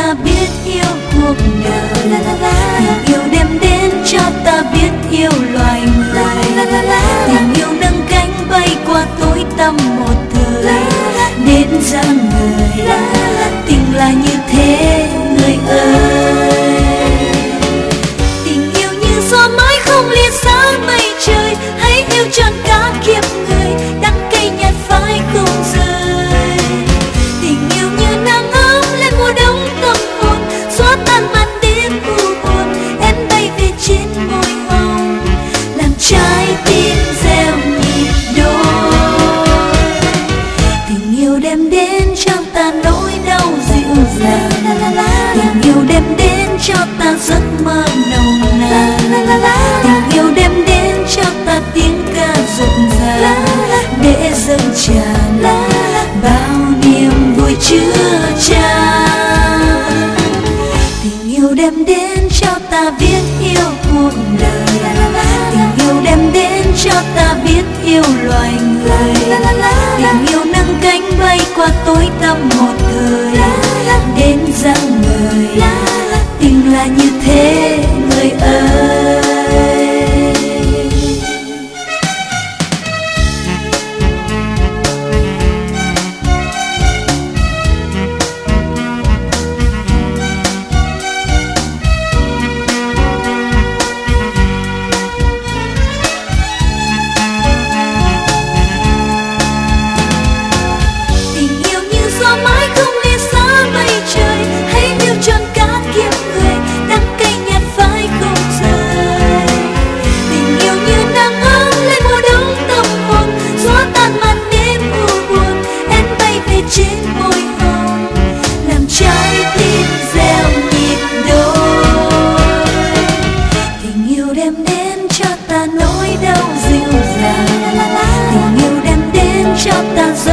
ta biết yêu cuộc đời. Tình yêu đem đến cho ta biết yêu loài người. Tình yêu nâng cánh bay qua tối tăm một thời, đến ra người. Tình là như thế người ơi. Tình yêu như gió mãi không lìa xa mây trời, hãy yêu trọn cả kiếp người, đắng cay nhạt phai không rời. Tình yêu như nắng ấm lên mùa đông tâm hồn, xóa tan màn đêm u buồn. Em bay về trên môi hồng, làm trái tim reo nhịp đôi. Tình yêu đem đến cho ta nỗi đau dịu dàng, tình yêu đem đến cho ta giấc mơ nồng nàn. Tình yêu đem đến cho ta tiếng ca rộn ràng, để dâng tràn bao niềm vui chứa chan. Tình yêu đem đến cho ta biết yêu cuộc đời. Tình yêu đem đến cho ta biết yêu loài người. Tình yêu nâng cánh bay qua tối tăm một thời, đến ra người. Tình là như thế người ơi. Cho ta